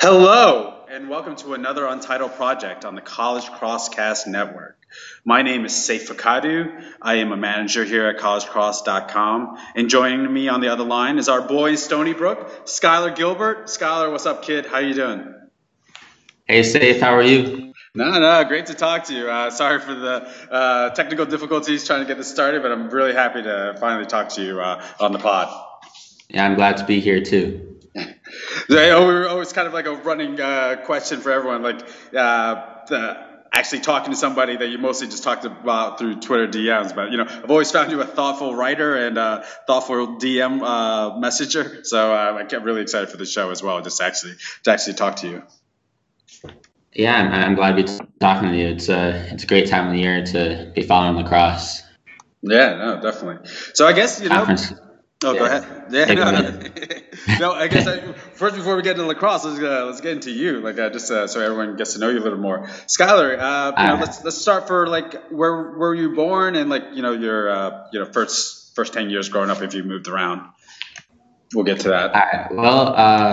Hello, and welcome to another Untitled project on the College Crosscast Network. My name is Saif Fakadu. I am a manager here at collegecross.com, and joining me on the other line is our boy in Stony Brook, Skylar Gilbert. Skylar, what's up, kid? How you doing? Hey, Safe, how are you? No, great to talk to you. Sorry for the technical difficulties trying to get this started, but I'm really happy to finally talk to you on the pod. Yeah, I'm glad to be here too. We're always kind of like a running question for everyone, actually talking to somebody that you mostly just talked about through Twitter DMs. But I've always found you a thoughtful writer and a thoughtful DM messenger. So I get really excited for the show as well, just to actually talk to you. Yeah, I'm glad to be talking to you. It's a great time of the year to be following lacrosse. Yeah, no, definitely. So I guess Conference. Oh, Yeah. go ahead. Yeah, no, I guess first before we get into lacrosse, let's get into you, just so everyone gets to know you a little more. Skylar, let's start for where were you born and your first 10 years growing up if you moved around. We'll get to that. All right. Well,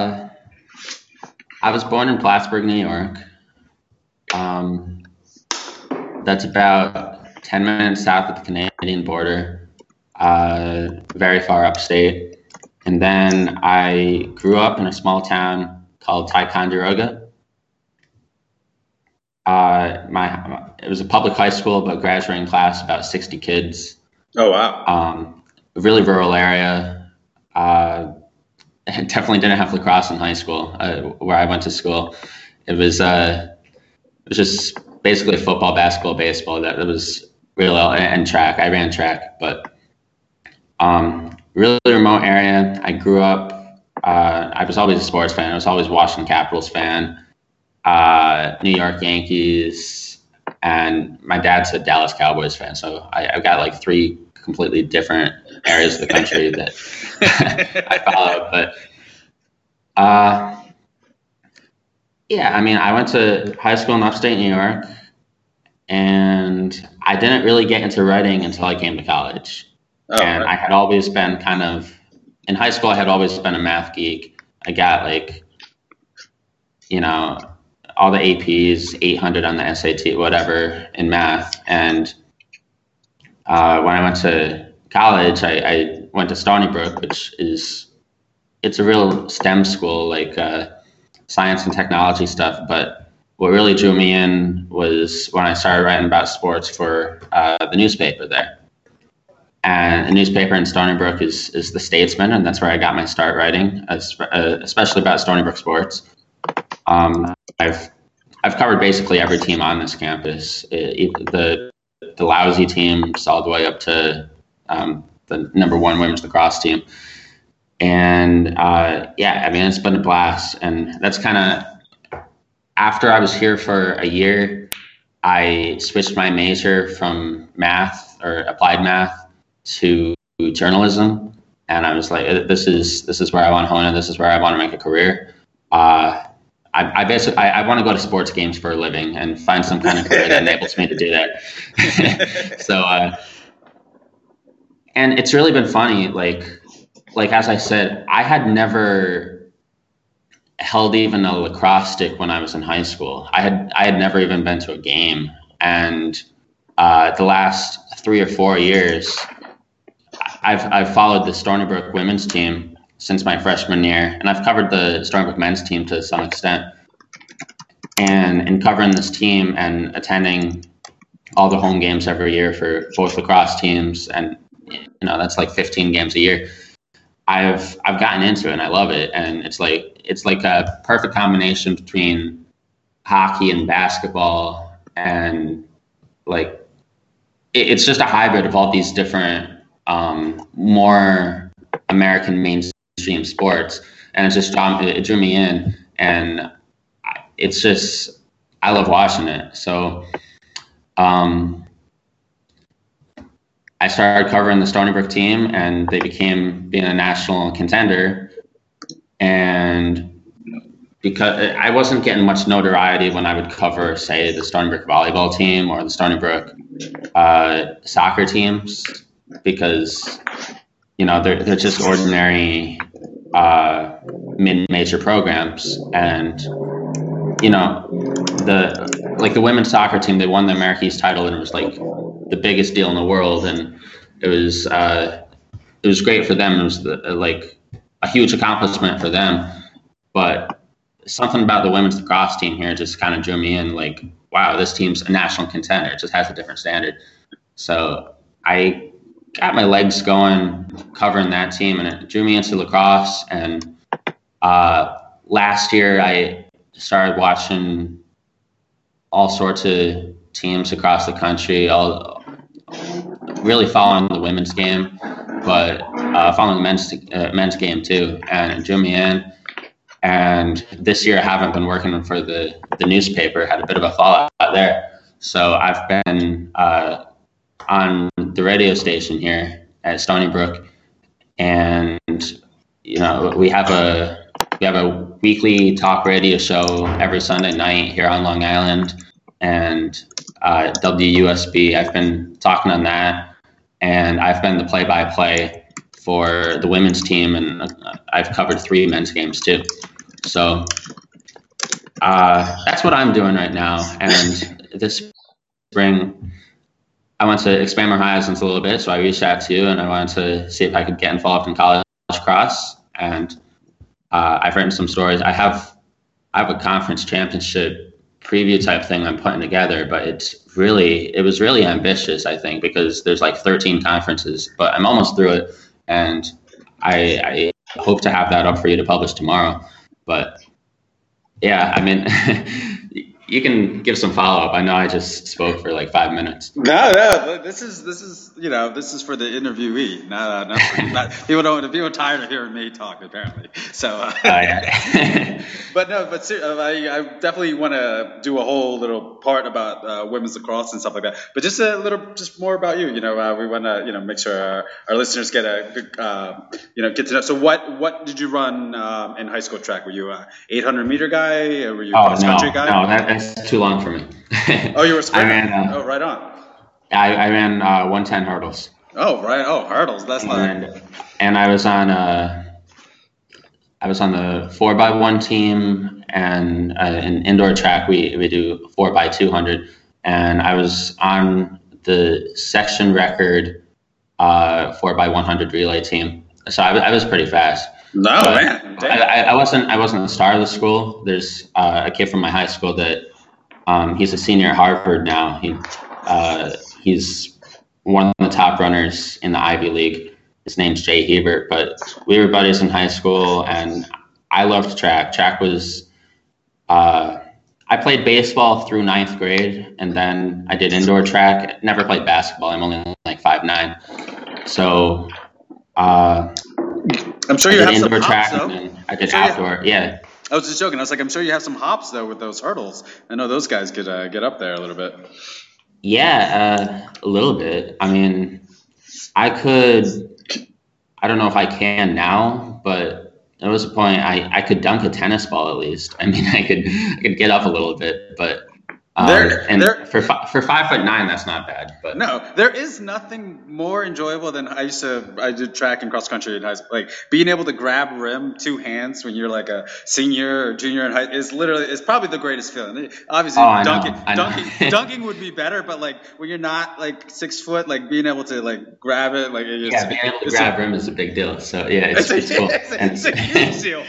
I was born in Plattsburgh, New York. That's about 10 minutes south of the Canadian border, very far upstate. And then I grew up in a small town called Ticonderoga. It was a public high school, but graduating class about 60 kids. Oh wow! A really rural area. Definitely didn't have lacrosse in high school where I went to school. It was just basically football, basketball, baseball. That was real, and track. I ran track, but really remote area. I grew up. I was always a sports fan. I was always Washington Capitals fan, New York Yankees, and my dad's a Dallas Cowboys fan. So I've got like three completely different areas of the country that I follow. But yeah, I mean, I went to high school in upstate New York, and I didn't really get into writing until I came to college. Oh, and right. I had always been in high school, I had always been a math geek. I got all the APs, 800 on the SAT, whatever, in math. And when I went to college, I went to Stony Brook, it's a real STEM school, science and technology stuff. But what really drew me in was when I started writing about sports for the newspaper there. And a newspaper in Stony Brook is the Statesman, and that's where I got my start writing, especially about Stony Brook sports. I've covered basically every team on this campus, the lousy teams all the way up to the number one women's lacrosse team. And yeah, I mean, it's been a blast. And that's kind of after I was here for a year, I switched my major from math or applied math to journalism, and I was like, this is where I want to hone in. This is where I want to make a career. I want to go to sports games for a living and find some kind of career that enables me to do that. So, and it's really been funny. Like as I said, I had never held even a lacrosse stick when I was in high school. I had never even been to a game, and the last 3 or 4 years, I've followed the Stony Brook women's team since my freshman year, and I've covered the Stony Brook men's team to some extent. And in covering this team and attending all the home games every year for both lacrosse teams, and that's like 15 games a year, I've gotten into it and I love it. And it's like a perfect combination between hockey and basketball, and it's just a hybrid of all these different more American mainstream sports, and it drew me in, and it's just, I love watching it. So I started covering the Stony Brook team, and they became being a national contender. And because I wasn't getting much notoriety when I would cover, say, the Stony Brook volleyball team or the Stony Brook soccer teams, because they're just ordinary mid-major programs. And the women's soccer team, they won the America East title, and it was like the biggest deal in the world, and it was great for them. It was like a huge accomplishment for them, but something about the women's lacrosse team here just kind of drew me in. Like, wow, this team's a national contender. It just has a different standard. So I got my legs going covering that team, and it drew me into lacrosse. And last year I started watching all sorts of teams across the country, really following the women's game, but following the men's game too, and it drew me in. And this year I haven't been working for the newspaper, had a bit of a fallout there. So I've been on the radio station here at Stony Brook, and we have a weekly talk radio show every Sunday night here on Long Island, and WUSB. I've been talking on that, and I've been the play-by-play for the women's team, and I've covered 3 men's games too. So that's what I'm doing right now. And this spring, I want to expand my horizons a little bit, so I reached out to you, and I wanted to see if I could get involved in college cross. And I've written some stories. I have a conference championship preview type thing I'm putting together, but it was really ambitious, I think, because there's like 13 conferences, but I'm almost through it, and I hope to have that up for you to publish tomorrow. But yeah, I mean, you can give some follow-up. I know I just spoke for like 5 minutes. No, this is for the interviewee. Not people are tired of hearing me talk, apparently. So, yeah. but I definitely want to do a whole little part about women's lacrosse and stuff like that. But just more about you. We want to make sure our listeners get a good get to know. So what did you run in high school track? Were you a 800-meter guy? Or were you a cross-country guy? No, that's too long for me. Oh, you were a sprinter? Right on. I ran 110 hurdles. Oh, right. Oh, hurdles. That's not. And I was on the 4x1 team, and in indoor track we do 4x200, and I was on the section record 4x100 relay team. So I was pretty fast. No, man. I wasn't the star of the school. There's a kid from my high school that he's a senior at Harvard now. He's one of the top runners in the Ivy League. His name's Jay Hebert, but we were buddies in high school, and I loved track. Track was, I played baseball through 9th grade, and then I did indoor track. Never played basketball. I'm only like 5'9". So I'm sure you have some hops, though. I did outdoor, yeah. I was just joking. I was like, I'm sure you have some hops, though, with those hurdles. I know those guys could get up there a little bit. Yeah, a little bit. I mean, I don't know if I can now, but there was a point I could dunk a tennis ball at least. I mean, I could get up a little bit, but for 5'9", that's not bad. But no, there is nothing more enjoyable than I did track and cross country in high school. Like being able to grab rim 2 hands when you're like a senior or junior in high is probably the greatest feeling. Obviously, dunking would be better, but like when you're not like 6 foot, like being able to like grab it, like being able to grab rim is a big deal. So yeah, it's cool. It's a huge deal.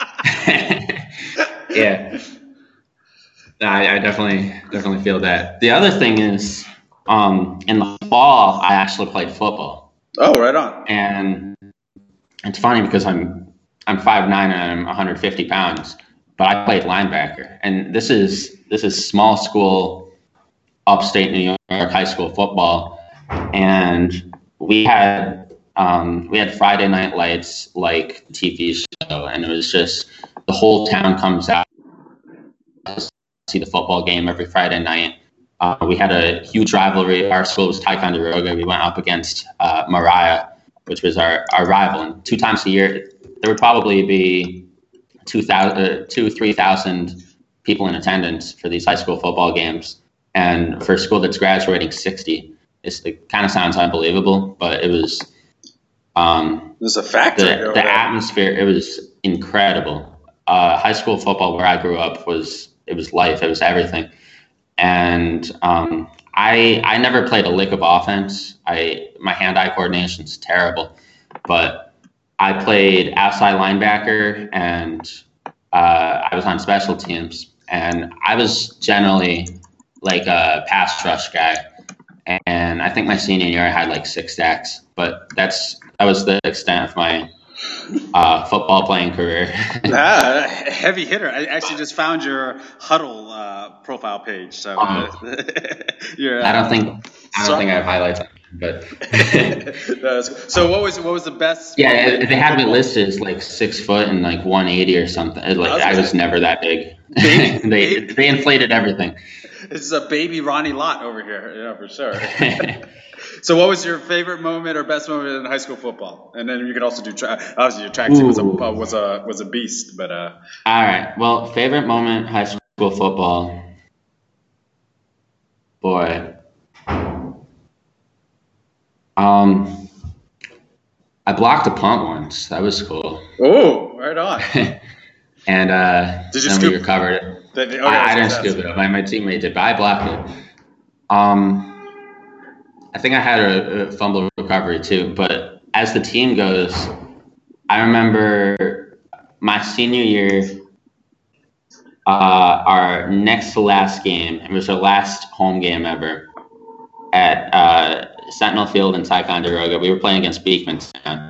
Yeah. I definitely feel that. The other thing is, in the fall, I actually played football. Oh, right on. And it's funny because I'm 5'9" and I'm 150 pounds, but I played linebacker. And this is small school, upstate New York high school football, and we had Friday night lights like TV show, and it was just the whole town comes out see the football game every Friday night. We had a huge rivalry. Our school was Ticonderoga. We went up against Mariah, which was our rival. And 2 times a year, there would probably be 3,000 people in attendance for these high school football games. And for a school that's graduating 60, it kind of sounds unbelievable, but it was There's a factory. The atmosphere, it was incredible. High school football where I grew up was life. It was everything. And I never played a lick of offense. My hand-eye coordination is terrible, but I played outside linebacker and I was on special teams, and I was generally like a pass rush guy. And I think my senior year I had like 6 sacks, but that was the extent of my football playing career. Heavy hitter. I actually just found your Huddle profile page. So I don't think I have highlights on it, but so what was the best? Yeah, they had me listed as like 6 foot and like 180 or something. I was never that big. They inflated everything. This is a baby Ronnie Lott over here, for sure. So what was your favorite moment or best moment in high school football? And then you could also do obviously your track team was a beast, but all right. Well, favorite moment high school football. Boy. I blocked a punt once. That was cool. Oh, right on. And did you we recovered it. I didn't scoop it up. My teammate did, but I blocked it. I think I had a fumble recovery too. But as the team goes, I remember my senior year, our next to last game. It was our last home game ever at Sentinel Field in Ticonderoga. We were playing against Beekmantown,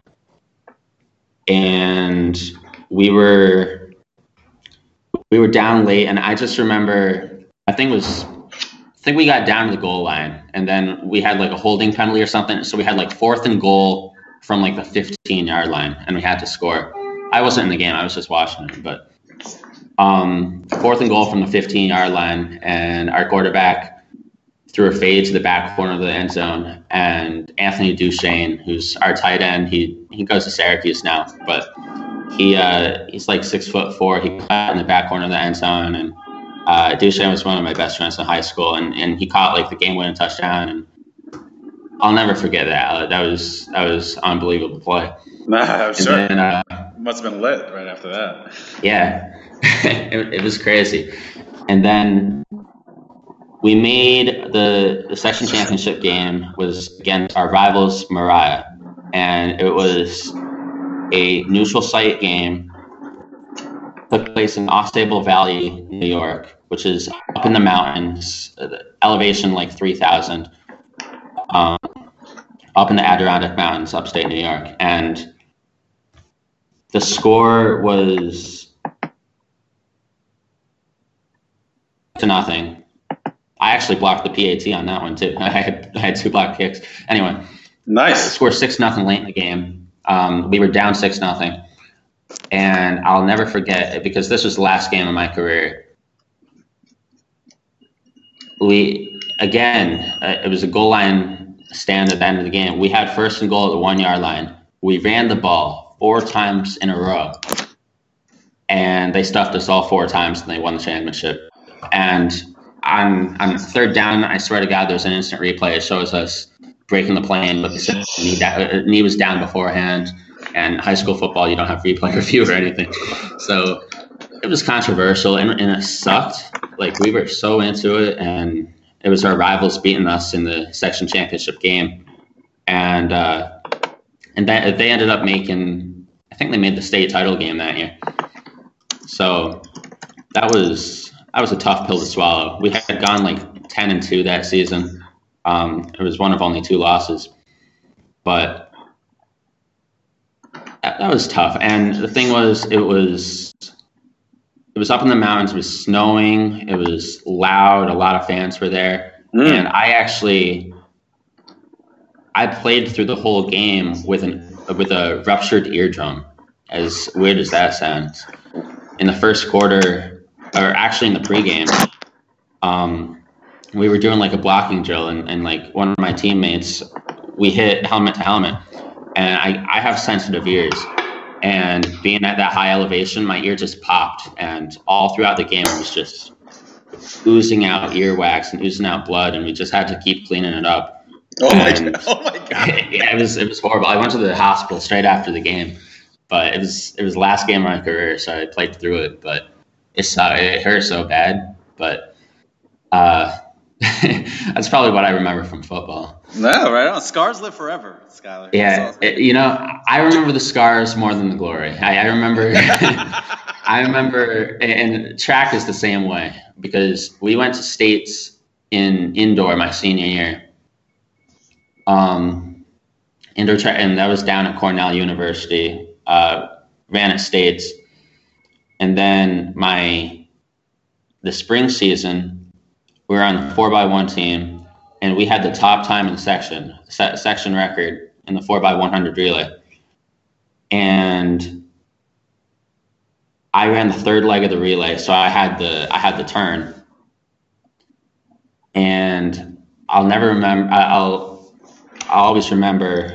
and we were down late, and I just remember I think we got down to the goal line, and then we had like a holding penalty or something. So we had like 4th and goal from like the 15-yard line, and we had to score. I wasn't in the game; I was just watching it. But 4th and goal from the 15-yard line, and our quarterback threw a fade to the back corner of the end zone, and Anthony Duchesne, who's our tight end, he goes to Syracuse now, but he's like 6'4". He caught in the back corner of the end zone, and Duchesne was one of my best friends in high school, and he caught like the game-winning touchdown, and I'll never forget that. That was unbelievable play. Sure. Then, must have been lit right after that. Yeah, it was crazy, and then we made the section championship game was against our rivals Mariah, and it was a neutral site game. Took place in Ostable Valley, New York, which is up in the mountains, elevation like 3,000, up in the Adirondack Mountains, upstate New York. And the score was 2-0. I actually blocked the PAT on that one too. I had 2 blocked kicks. Anyway, nice. The score 6-0 late in the game. We were down 6-0. And I'll never forget it because this was the last game of my career. It was a goal line stand at the end of the game. We had 1st and goal at the 1-yard line. We ran the ball 4 times in a row, and they stuffed us all 4 times, and they won the championship. And on 3rd down, I swear to God, there's an instant replay. It shows us breaking the plane, but the knee was down beforehand. And high school football, you don't have replay review or anything. So it was controversial, and it sucked. Like, we were so into it, and it was our rivals beating us in the section championship game. And that they ended up making, I think they made the state title game that year. So that was a tough pill to swallow. We had gone like 10-2 that season. It was one of only 2 losses, but that was tough. And the thing was, it was up in the mountains. It was snowing. It was loud. A lot of fans were there. And I played through the whole game with a ruptured eardrum, as weird as that sounds. In the first quarter, or actually in the pregame, we were doing like a blocking drill, and like one of my teammates, we hit helmet to helmet. And I have sensitive ears, and being at that high elevation, my ear just popped, and all throughout the game it was just oozing out earwax and oozing out blood, and we just had to keep cleaning it up. Oh my god! Oh my god! Yeah, it was horrible. I went to the hospital straight after the game, but it was the last game of my career, so I played through it. But it hurt so bad. But that's probably what I remember from football. No, right on. Scars live forever, Skylar. Yeah, awesome. I remember the scars more than the glory. I remember, I remember, and track is the same way because we went to states in indoor my senior year. Indoor track, and that was down at Cornell University. Ran at states, and then the spring season, we were on the 4x1 team, and we had the top time in the section, section record in the 4x100 relay. And I ran the third leg of the relay, so I had the turn. And I'll never remember. I'll always remember.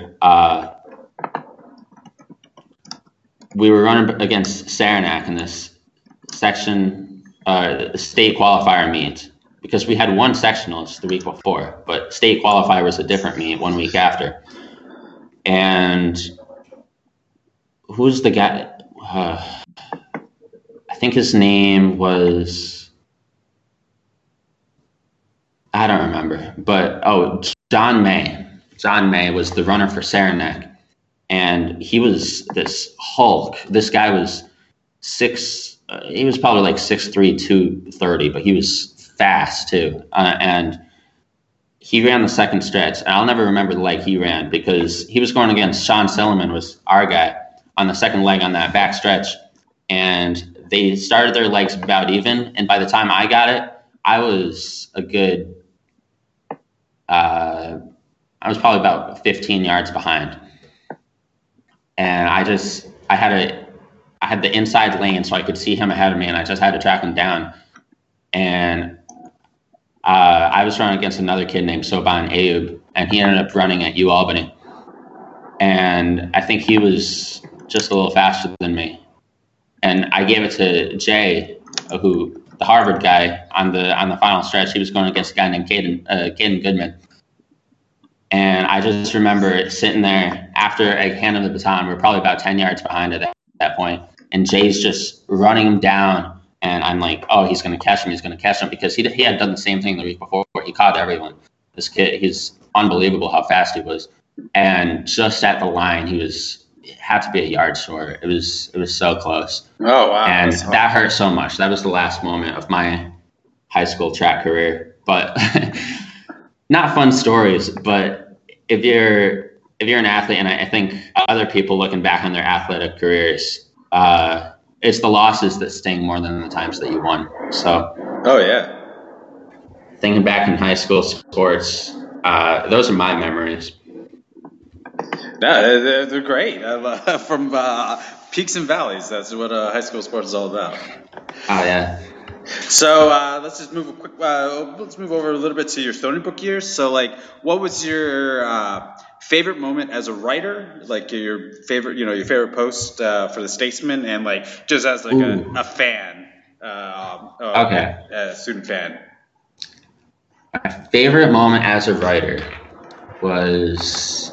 We were running against Saranac in this section, state qualifier meet, because we had won sectionals the week before, but state qualifier was a different meet 1 week after. And who's the guy? I think his name was, I don't remember, but John May. John May was the runner for Saranac. And he was this Hulk. This guy was he was probably like 6'3", 230, but he was fast too. And he ran the second stretch. And I'll never remember the leg he ran because he was going against Sean Silliman, was our guy, on the second leg on that back stretch. And they started their legs about even. And by the time I got it, I was probably about 15 yards behind. And I had the inside lane so I could see him ahead of me, and I just had to track him down. And I was running against another kid named Soban Ayub, and he ended up running at UAlbany. And I think he was just a little faster than me. And I gave it to Jay, the Harvard guy, on the final stretch. He was going against a guy named Caden Goodman. And I just remember sitting there after I handed the baton. We were probably about 10 yards behind at that point. And Jay's just running him down. And I'm like, oh, he's going to catch him. He's going to catch him. Because he had done the same thing the week before. He caught everyone. This kid, he's unbelievable how fast he was. And just at the line, it had to be a yard short. It was so close. Oh, wow. And that hurt so much. That was the last moment of my high school track career. But not fun stories, but if you're an athlete, and I think other people looking back on their athletic careers, it's the losses that sting more than the times that you won. So, oh yeah, thinking back in high school sports, those are my memories. No, they're great. From peaks and valleys. That's what high school sports is all about. Oh yeah. So let's just move let's move over a little bit to your Stony Brook years. So, like, what was your favorite moment as a writer? Like your favorite post for the Statesman, and like just as like a fan, a student fan. My favorite moment as a writer was.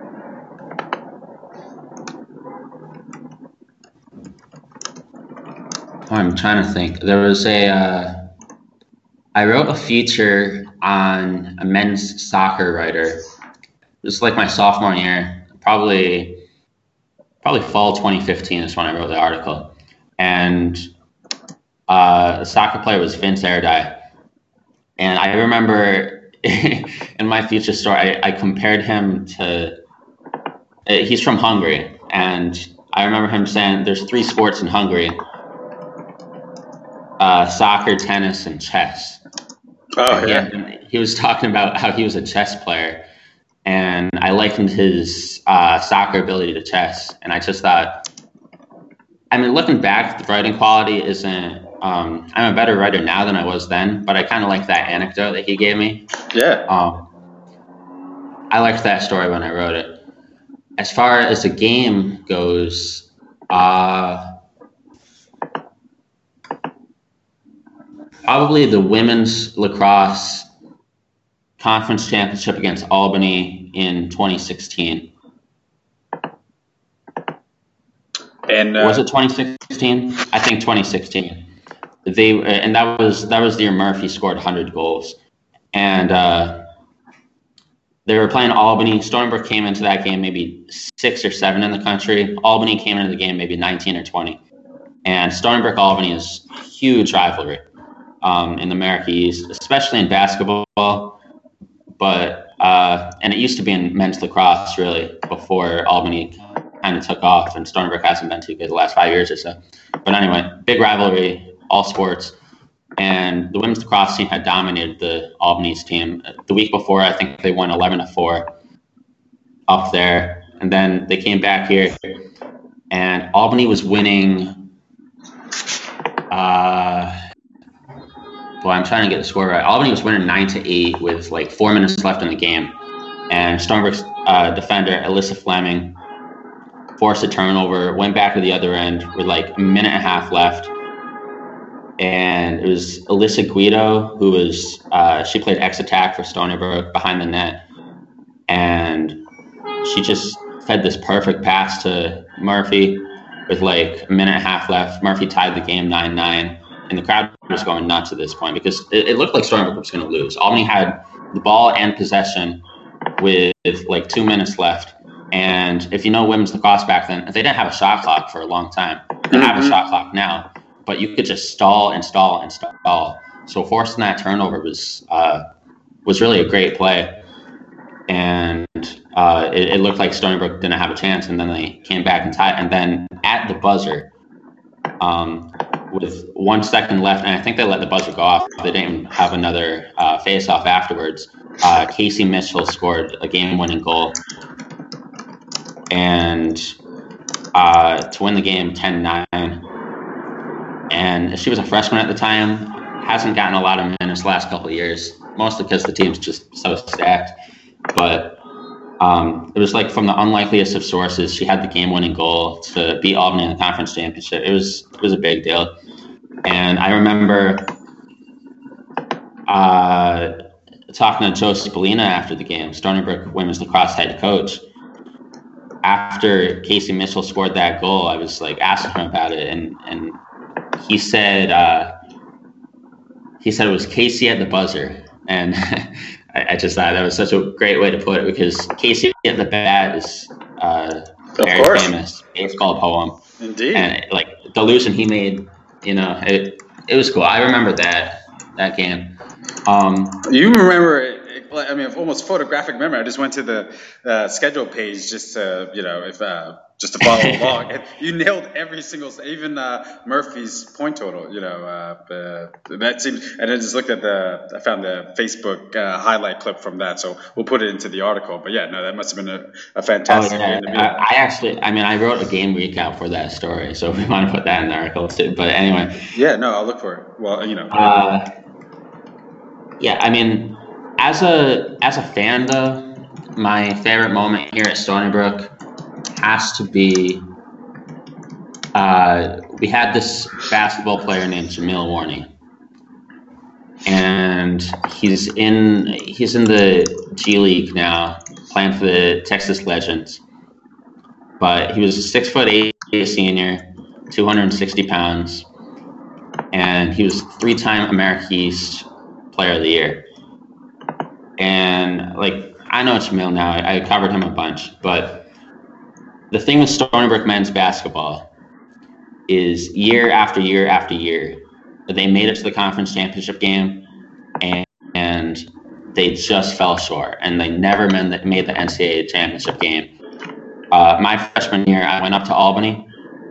I'm trying to think. There was I wrote a feature on a men's soccer writer. It was like my sophomore year, probably fall 2015 is when I wrote the article. And the soccer player was Vince Erdai. And I remember in my feature story, I compared him to, he's from Hungary. And I remember him saying there's 3 sports in Hungary. Soccer, tennis, and chess. Oh, yeah. He was talking about how he was a chess player, and I likened his soccer ability to chess. And I just thought, I mean, looking back, the writing quality isn't. I'm a better writer now than I was then, but I kind of like that anecdote that he gave me. Yeah. I liked that story when I wrote it. As far as the game goes, probably the women's lacrosse conference championship against Albany in 2016. And was it 2016? I think 2016. That was the year Murphy scored 100 goals, and they were playing Albany. Stony Brook came into that game maybe 6 or 7 in the country. Albany came into the game maybe 19 or 20. And Stony Brook Albany is a huge rivalry in the America East, especially in basketball. But and it used to be in men's lacrosse really before Albany kind of took off, and Stony Brook hasn't been too good the last 5 years or so. But anyway, big rivalry, all sports. And the women's lacrosse team had dominated the Albany's team. The week before, I think they won 11-4 up there. And then they came back here, and Albany was winning. I'm trying to get the score right. Albany was winning 9-8 with like 4 minutes left in the game. And Stony Brook's defender, Alyssa Fleming, forced a turnover, went back to the other end with like a minute and a half left. And it was Alyssa Guido, who was, she played X-Attack for Stony Brook behind the net. And she just fed this perfect pass to Murphy with like a minute and a half left. Murphy tied the game 9-9. And the crowd was going nuts at this point because it looked like Stony Brook was going to lose. Albany had the ball and possession with like 2 minutes left. And if you know women's lacrosse back then, they didn't have a shot clock for a long time. They have a shot clock now. But you could just stall and stall and stall. So forcing that turnover was really a great play, and it looked like Stony Brook didn't have a chance, and then they came back and tied. And then at the buzzer, with 1 second left, and I think they let the buzzer go off. They didn't even have another face-off afterwards. Casey Mitchell scored a game-winning goal, and to win the game 10-9. And she was a freshman at the time, hasn't gotten a lot of minutes the last couple of years, mostly because the team's just so stacked. But it was like from the unlikeliest of sources, she had the game-winning goal to beat Albany in the conference championship. It was a big deal. And I remember talking to Joe Spallina after the game, Stony Brook women's lacrosse head coach. After Casey Mitchell scored that goal, I was like asking him about it, and he said it was Casey at the buzzer, and I just thought that was such a great way to put it because Casey at the bat is very famous baseball poem. Indeed. And like the illusion he made, it was cool. I remember that game. You remember it? I mean, almost photographic memory. I just went to the schedule page just to, just to follow along. And you nailed every single, even Murphy's point total. That seems. And I just looked at I found the Facebook highlight clip from that, so we'll put it into the article. But yeah, no, that must have been a fantastic game to be. I wrote a game recap for that story, so if we want to put that in the article too. But anyway. Yeah, no, I'll look for it. Well, Yeah, I mean. As a fan, though, my favorite moment here at Stony Brook has to be we had this basketball player named Jamil Warney, and he's in the G League now, playing for the Texas Legends. But he was a 6'8" senior, 260 pounds, and he was 3-time America East Player of the Year. And like I know Jamil now, I covered him a bunch, but the thing with Stony Brook men's basketball is year after year after year, they made it to the conference championship game, and they just fell short, and they never made the NCAA championship game. My freshman year, I went up to Albany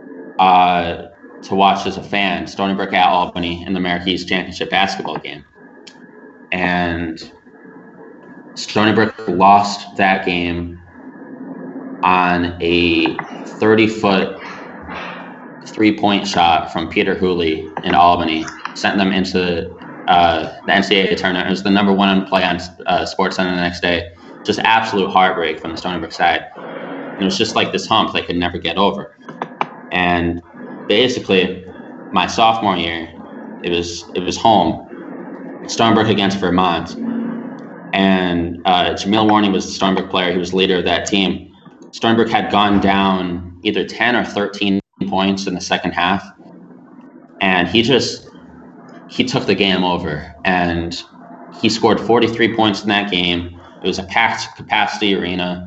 to watch as a fan Stony Brook at Albany in the America East Championship basketball game, and Stony Brook lost that game on a 30-foot three-point shot from Peter Hooley in Albany, sent them into the NCAA tournament. It was the number one play on SportsCenter the next day. Just absolute heartbreak from the Stony Brook side. And it was just like this hump they could never get over. And basically, my sophomore year, it was home, Stony Brook against Vermont. and Jamil Warney was the Stony Brook player. He was the leader of that team. Stony Brook had gone down either 10 or 13 points in the second half, and he took the game over, and he scored 43 points in that game. It was a packed capacity arena.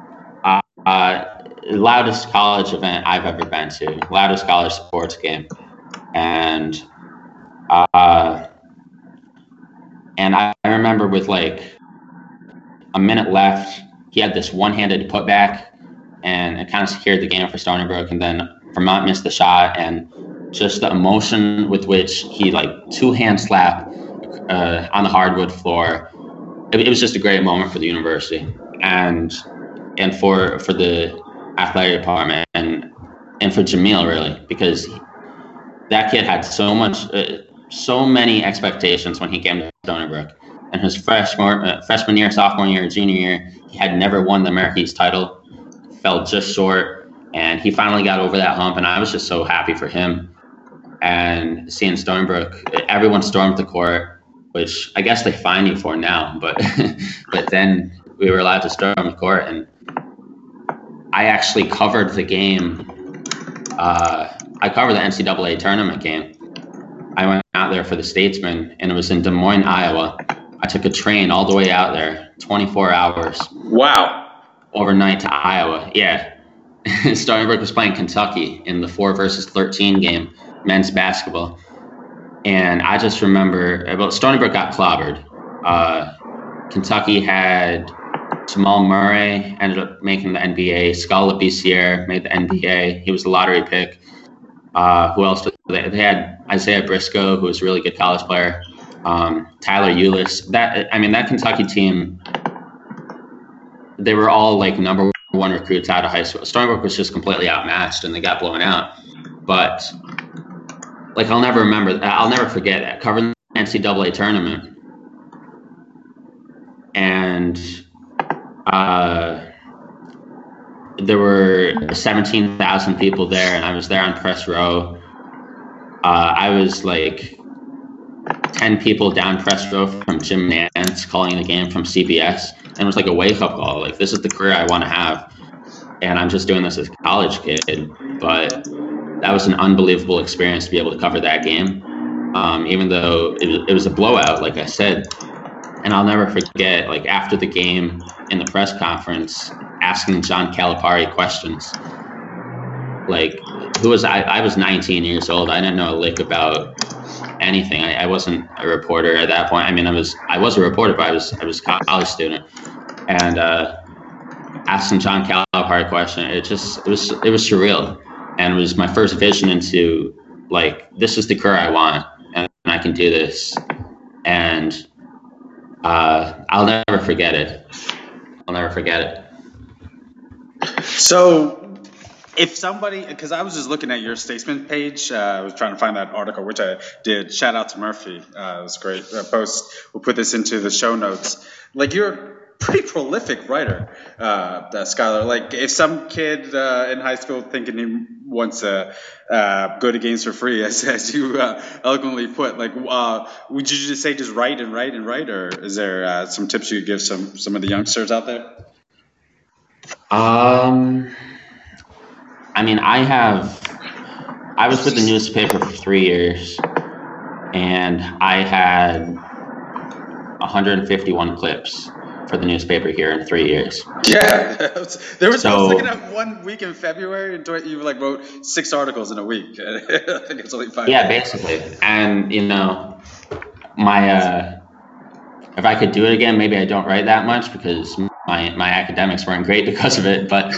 Loudest college event I've ever been to, loudest college sports game. And I remember with like a minute left, he had this one-handed putback, and it kind of secured the game for Stony Brook. And then Vermont missed the shot, and just the emotion with which he like two-hand slap on the hardwood floor. It was just a great moment for the university and for the athletic department and for Jamil, really, because that kid had so many expectations when he came to Stony Brook. And his freshman year, sophomore year, junior year, he had never won the America East title, fell just short, and he finally got over that hump, and I was just so happy for him. And seeing Stony Brook, everyone stormed the court, which I guess they fine you for now, but then we were allowed to storm the court, and I actually covered the game. I covered the NCAA tournament game. I went out there for the Statesman, and it was in Des Moines, Iowa. I took a train all the way out there, 24 hours. Wow. Overnight to Iowa. Yeah. Stony Brook was playing Kentucky in the 4 versus 13 game, men's basketball. And I just remember, Stony Brook got clobbered. Kentucky had Jamal Murray, ended up making the NBA. Scala Labissiere made the NBA. He was the lottery pick. Who else? They had Isaiah Briscoe, who was a really good college player. Tyler Ulis. That Kentucky team, they were all like number 1 recruits out of high school. Stony Brook was just completely outmatched, and they got blown out. But like, I'll never forget that, covering the NCAA tournament. And there were 17,000 people there, and I was there on press row. I was like 10 people down press row from Jim Nantz calling the game from CBS, and it was like a wake-up call. Like, this is the career I want to have, and I'm just doing this as a college kid. But that was an unbelievable experience to be able to cover that game, even though it was a blowout, like I said. And I'll never forget, like, after the game in the press conference, asking John Calipari questions. Like, I was 19 years old. I didn't know a lick about anything. I wasn't a reporter at that point. I mean, I was a reporter, but I was a college student. And asking John Calipari a question, it was surreal. And it was my first vision into, like, this is the career I want, and I can do this. And I'll never forget it. So if somebody, because I was just looking at your Statesman page, I was trying to find that article, which I did. Shout out to Murphy. It was a great post. We'll put this into the show notes. Like, you're a pretty prolific writer, Skylar. Like, if some kid in high school thinking he wants to go to games for free, as you eloquently put, like, would you just say just write and write and write, or is there some tips you could give some of the youngsters out there? I mean, I was with the newspaper for 3 years, and I had 151 clips for the newspaper here in 3 years. Yeah, I was looking at 1 week in February, and you like wrote 6 articles in a week. I think it's only 5. Yeah, basically. And if I could do it again, maybe I don't write that much because my academics weren't great because of it. But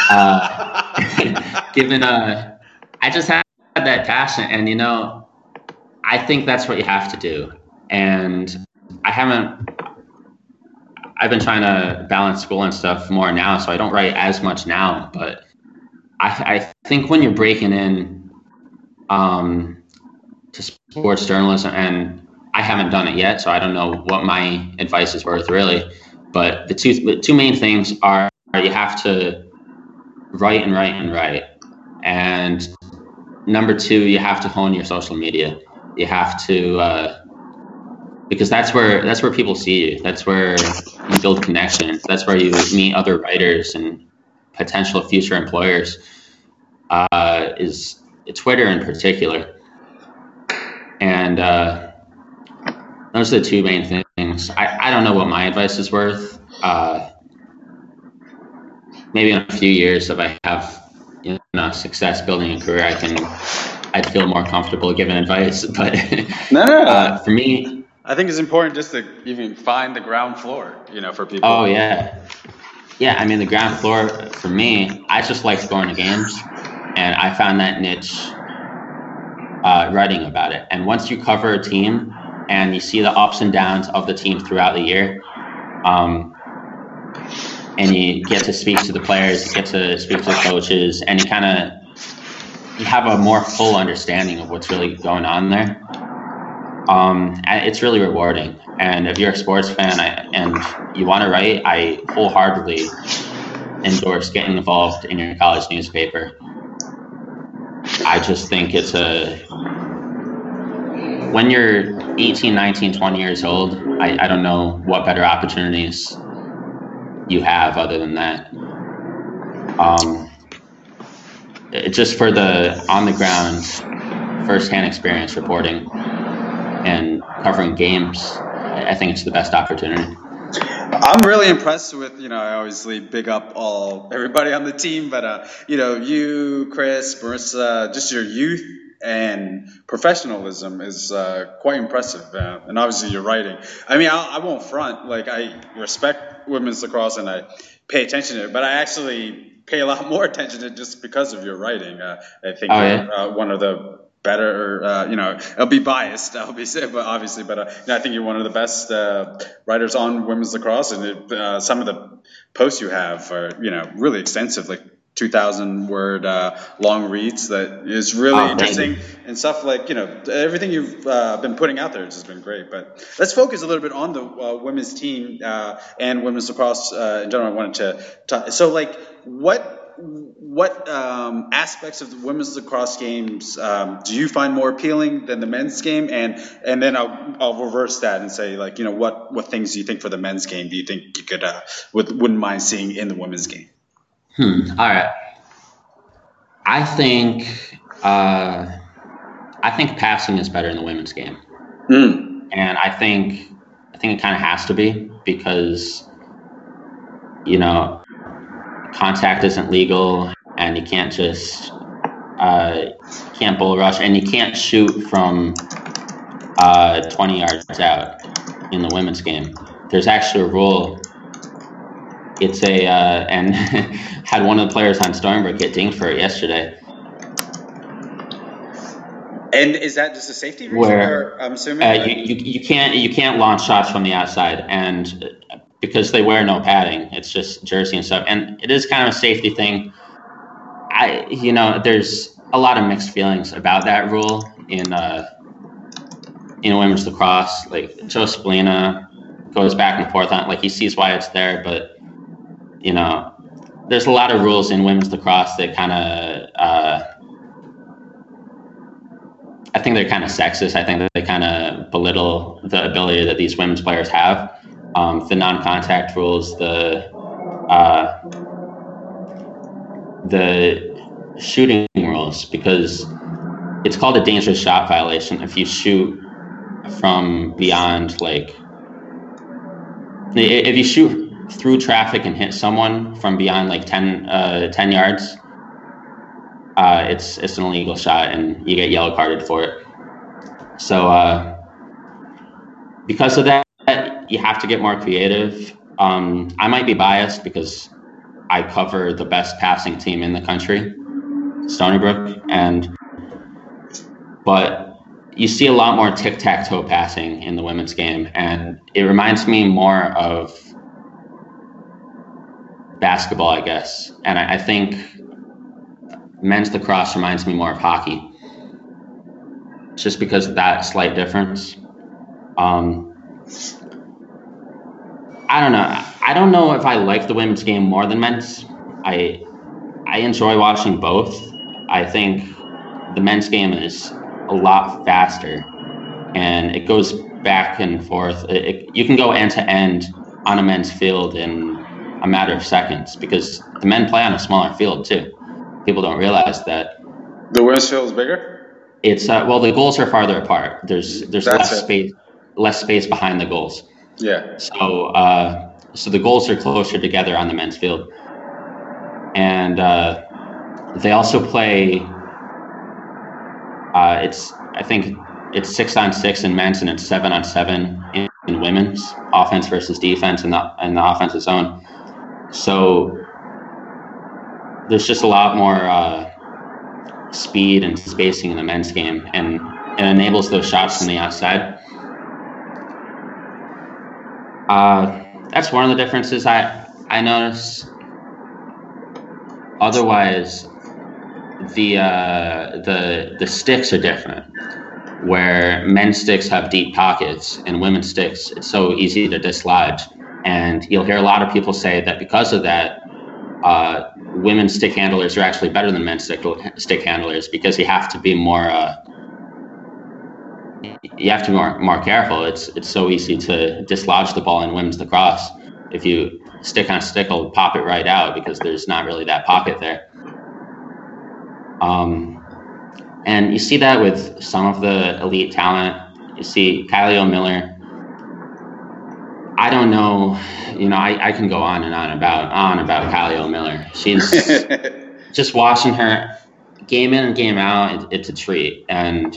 I just had that passion, and I think that's what you have to do. And I've been trying to balance school and stuff more now, so I don't write as much now. But I think when you're breaking in to sports journalism, and I haven't done it yet, so I don't know what my advice is worth really. But the two main things are you have to write and write and write. And number 2, you have to hone your social media. You have to because that's where people see you. That's where you build connections. That's where you meet other writers and potential future employers. Is Twitter in particular, and those are the two main things. I don't know what my advice is worth. Maybe in a few years, if I have success building a career, I'd feel more comfortable giving advice. But no. For me, I think it's important just to even find the ground floor, for people. Oh yeah. I mean, the ground floor for me, I just like going to games, and I found that niche writing about it. And once you cover a team and you see the ups and downs of the team throughout the year, and you get to speak to the players, you get to speak to the coaches, and you have a more full understanding of what's really going on there. It's really rewarding. And if you're a sports fan and you want to write, I wholeheartedly endorse getting involved in your college newspaper. I just think when you're 18, 19, 20 years old, I don't know what better opportunities you have other than that. Just for the on-the-ground, first-hand experience reporting and covering games, I think it's the best opportunity. I'm really impressed with, I obviously big up everybody on the team, but, you, Chris, Marissa, just your youth and professionalism is quite impressive. And obviously your writing. I mean, I won't front. Like, I respect women's lacrosse and I pay attention to it, but I actually pay a lot more attention to it just because of your writing. I think one of the better, I'll be biased, but I think you're one of the best writers on women's lacrosse, and some of the posts you have are, really extensive, like 2,000 word long reads that is really interesting, and stuff like, everything you've been putting out there has just been great. But let's focus a little bit on the women's team and women's lacrosse in general. I wanted to talk, so like what aspects of the women's lacrosse games do you find more appealing than the men's game, and then I'll reverse that and say, like, what things do you think for the men's game do you think you could wouldn't mind seeing in the women's game? All right. I think passing is better in the women's game, and I think it kind of has to be, because contact isn't legal, and you can't just can't bull rush, and you can't shoot from 20 yards out in the women's game. There's actually a rule. It's and had one of the players on Stony Brook get dinged for it yesterday. And is that just a safety reason? Or I'm assuming you can't launch shots from the outside, and because they wear no padding, it's just jersey and stuff, and it is kind of a safety thing. There's a lot of mixed feelings about that rule in women's lacrosse. Like, Joe Spalina goes back and forth on it. Like, he sees why it's there, but there's a lot of rules in women's lacrosse that kind of I think they're kind of sexist. I think that they kind of belittle the ability that these women's players have. The non-contact rules, the shooting rules, because it's called a dangerous shot violation if you shoot from beyond, like, if you shoot through traffic and hit someone from beyond like 10 yards, it's an illegal shot and you get yellow carded for it. So because of that, you have to get more creative. I might be biased because I cover the best passing team in the country, Stony Brook, but you see a lot more tic-tac-toe passing in the women's game, and it reminds me more of basketball, I guess. And I think men's lacrosse reminds me more of hockey, just because of that slight difference. I don't know. I don't know if I like the women's game more than men's. I enjoy watching both. I think the men's game is a lot faster and it goes back and forth. You can go end to end on a men's field in a matter of seconds because the men play on a smaller field too. People don't realize that. The women's field is bigger? It's the goals are farther apart. There's less space behind the goals. Yeah. So the goals are closer together on the men's field, and they also play. I think it's 6-on-6 in men's and it's 7-on-7 in women's, offense versus defense in the offensive zone. So there's just a lot more speed and spacing in the men's game, and it enables those shots from the outside. That's one of the differences I notice. Otherwise, the sticks are different. Where men's sticks have deep pockets and women's sticks, it's so easy to dislodge. And you'll hear a lot of people say that because of that, women's stick handlers are actually better than men's stick handlers because you have to be more careful. It's so easy to dislodge the ball in women's lacrosse. If you stick on stick, will pop it right out because there's not really that pocket there. And you see that with some of the elite talent. You see Kylie O'Miller. I don't know, I can go on and on about Kylie O'Miller. She's just watching her game in and game out. It's a treat. And,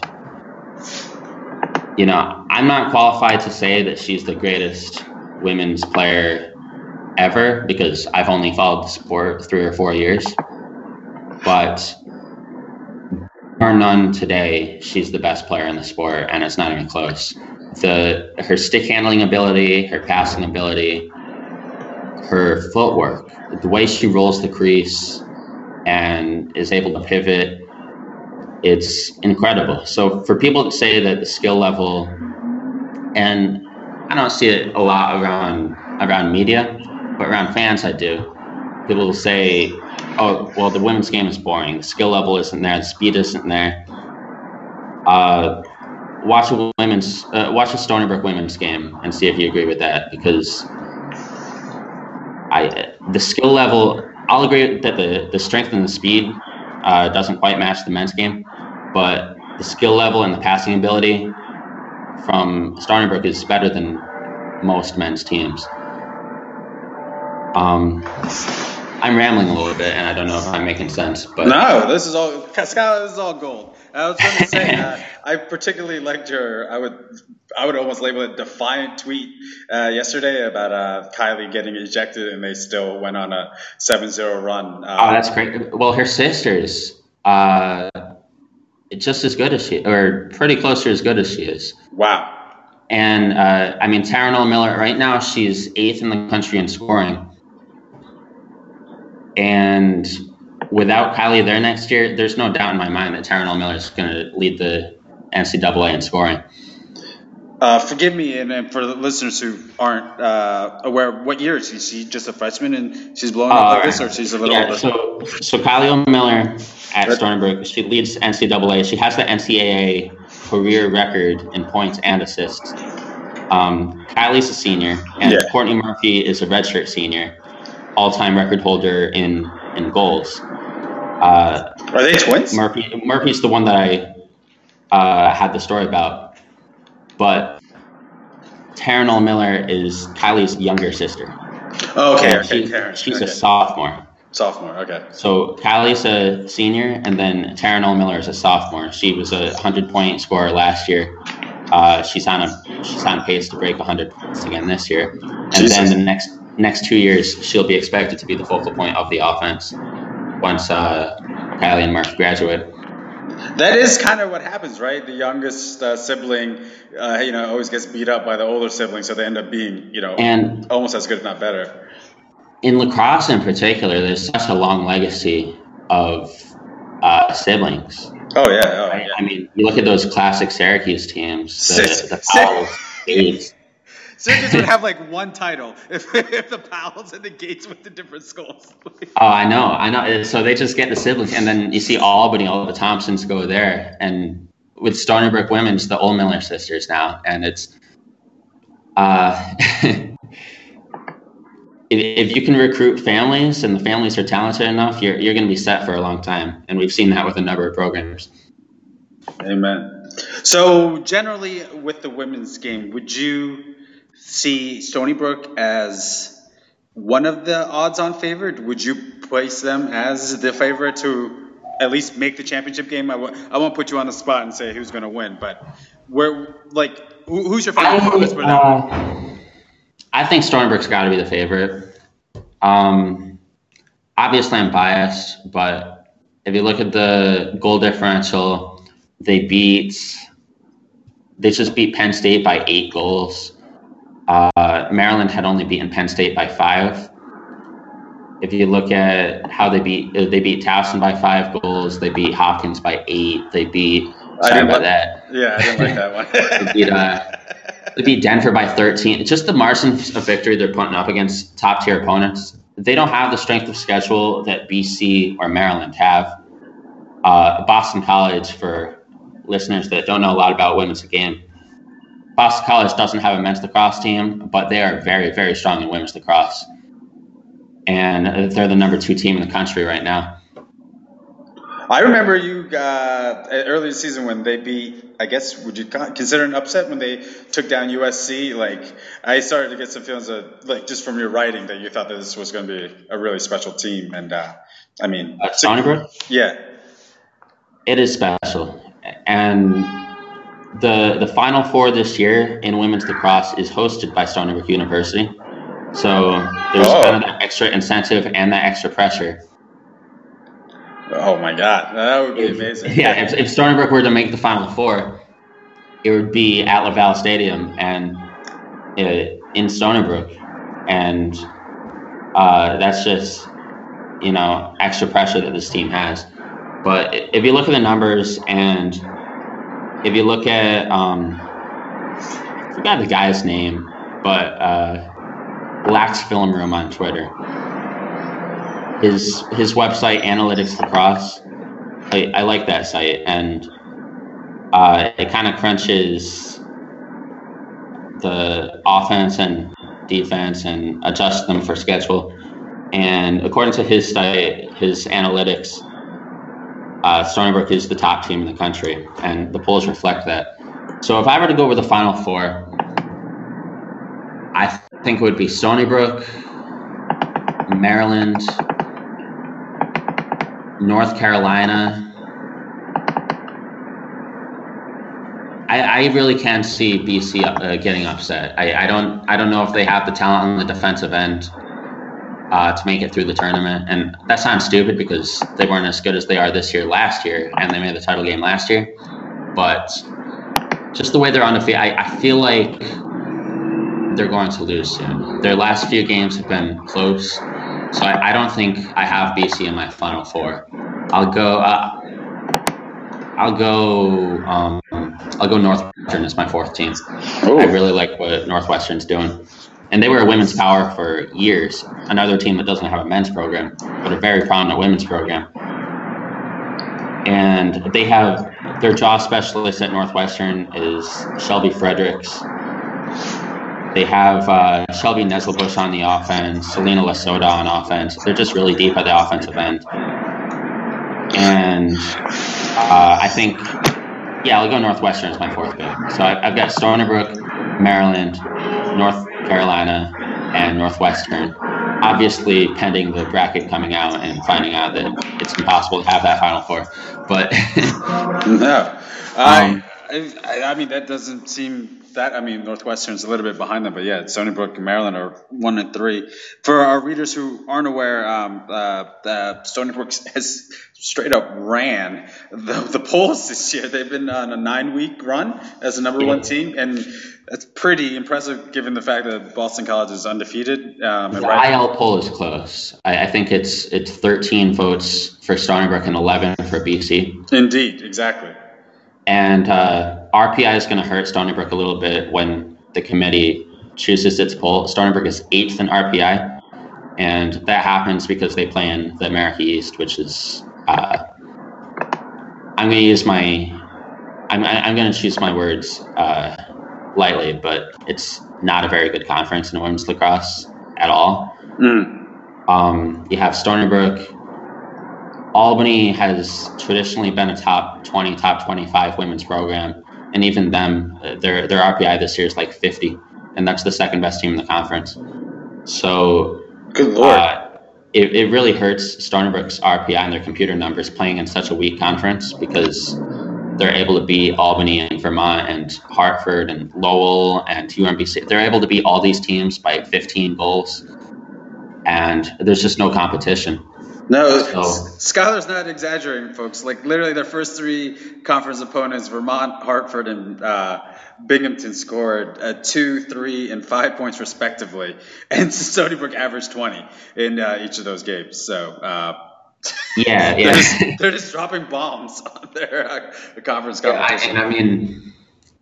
I'm not qualified to say that she's the greatest women's player ever because I've only followed the sport 3 or 4 years. But bar none today, she's the best player in the sport, and it's not even close. Her stick handling ability, her passing ability, her footwork, the way she rolls the crease and is able to pivot, it's incredible. So for people to say that the skill level, and I don't see it a lot around media, but around fans I do. People will say, oh, well, the women's game is boring. The skill level isn't there. The speed isn't there. Watch a Stony Brook women's game and see if you agree with that. Because the skill level, I'll agree that the strength and the speed doesn't quite match the men's game, but the skill level and the passing ability from Stony Brook is better than most men's teams. I'm rambling a little bit, and I don't know if I'm making sense. But no, this is all Skylar. This is all gold. I was going to say, I particularly liked your. I would almost label it defiant tweet yesterday about Kylie getting ejected, and they still went on a 7-0 run. Oh, that's great. Well, her sister's just as good as she, or pretty close to as good as she is. Wow. And Taryn O'Miller right now, she's 8th in the country in scoring. And without Kylie there next year, there's no doubt in my mind that Taryn O'Miller is going to lead the NCAA in scoring. Forgive me, and for the listeners who aren't aware, what year is she? Is she just a freshman and she's blowing up like this, or she's a little older? So Kylie O'Miller at Stony Brook, she leads NCAA. She has the NCAA career record in points and assists. Kylie's a senior, and Courtney Murphy is a redshirt senior. All-time record holder in goals. Are they twins? Murphy's the one that I had the story about, but Taryn O'Miller is Kylie's younger sister. Oh, okay. She's a sophomore. Sophomore, okay. So Kylie's a senior, and then Taryn O'Miller is a sophomore. She was a 100-point scorer last year. She's on pace to break 100 points again this year, and then the next 2 years, she'll be expected to be the focal point of the offense once Kylie and Murph graduate. That is kind of what happens, right? The youngest sibling, always gets beat up by the older sibling, so they end up being, and almost as good, if not better. In lacrosse in particular, there's such a long legacy of siblings. Oh, yeah. Right? Yeah. I mean, you look at those classic Syracuse teams, the Powells, Gates. Syracuse would have like one title if the Powells and the Gates went to different schools. Oh, I know. So they just get the siblings, and then you see Albany, all the Thompsons go there, and with Stony Brook women's, the Old Miller sisters now, and it's if you can recruit families and the families are talented enough, you're going to be set for a long time, and we've seen that with a number of programs. Amen. So generally, with the women's game, would you see Stony Brook as one of the odds-on favorite? Would you place them as the favorite to at least make the championship game? I won't put you on the spot and say who's going to win, but who's your favorite? Let's put it out. I think Stony Brook's got to be the favorite. Obviously, I'm biased, but if you look at the goal differential, they just beat Penn State by 8 goals. Maryland had only beaten Penn State by 5. If you look at how they beat Towson by 5 goals, they beat Hopkins by 8. They beat. Sorry about that. Yeah, I didn't like that one. They beat Denver by 13. It's just the margin of victory they're putting up against top-tier opponents. They don't have the strength of schedule that BC or Maryland have. Boston College, for listeners that don't know a lot about women's game, Boston College doesn't have a men's lacrosse team, but they are very, very strong in women's lacrosse. And they're the number 2 team in the country right now. I remember you early this season when they beat, I guess, would you consider an upset when they took down USC? Like, I started to get some feelings of, like, just from your writing that you thought that this was going to be a really special team. And, I mean... Stony Brook? Yeah. It is special. And the Final Four this year in women's lacrosse is hosted by Stony Brook University. So there's kind of that extra incentive and that extra pressure. Oh my God, that would be amazing. Yeah, if Stony Brook were to make the Final Four, it would be at Laval Stadium and in Stony Brook, and that's just extra pressure that this team has. But if you look at the numbers and if you look at I forgot the guy's name, but Lax Film Room on Twitter. His website, Analytics Lacrosse, I like that site, and it kind of crunches the offense and defense and adjusts them for schedule. And according to his site, his analytics, Stony Brook is the top team in the country, and the polls reflect that. So if I were to go over the Final Four, I think it would be Stony Brook, Maryland, North Carolina. I really can't see BC getting upset. I don't know if they have the talent on the defensive end to make it through the tournament. And that sounds stupid because they weren't as good as they are last year, and they made the title game last year. But just the way they're on the field, I feel like they're going to lose soon. Their last few games have been close. So I don't think I have BC in my Final Four. I'll go Northwestern as my 4th team. Ooh. I really like what Northwestern's doing. And they were a women's power for years. Another team that doesn't have a men's program, but a very prominent women's program. And they have their draw specialist at Northwestern is Shelby Fredericks. They have Shelby Nesselbush on the offense, Selena Lasoda on offense. They're just really deep at the offensive end. And I think, I'll go Northwestern as my 4th pick. So I've got Stony Brook, Maryland, North Carolina, and Northwestern. Obviously, pending the bracket coming out and finding out that it's impossible to have that Final Four. But no, I mean that doesn't seem that. I mean Northwestern's a little bit behind them, but yeah, Stony Brook and Maryland are 1 and 3. For our readers who aren't aware, Stony Brook has straight up ran the polls this year. They've been on a 9-week run as the number 1 team, and that's pretty impressive given the fact that Boston College is undefeated. The IL poll is close. I think it's 13 votes for Stony Brook and 11 for BC. Indeed, exactly. And RPI is going to hurt Stony Brook a little bit when the committee chooses its poll. Stony Brook is 8th in RPI, and that happens because they play in the America East, which is I'm going to I'm going to choose my words lightly, but it's not a very good conference in women's lacrosse at all. You have Stony Brook. Albany has traditionally been a top 20, top 25 women's program, and even them, their RPI this year is like 50, and that's the second best team in the conference. So, good Lord. It really hurts Stony Brook's RPI and their computer numbers playing in such a weak conference, because they're able to beat Albany and Vermont and Hartford and Lowell and UMBC. They're able to beat all these teams by 15 goals, and there's just no competition. No, Skylar's not exaggerating, folks. Like, literally their first three conference opponents, Vermont, Hartford, and Binghamton, scored 2, 3, and 5 points respectively, and Stony Brook averaged 20 in each of those games. So they're just dropping bombs on their conference competition. I mean,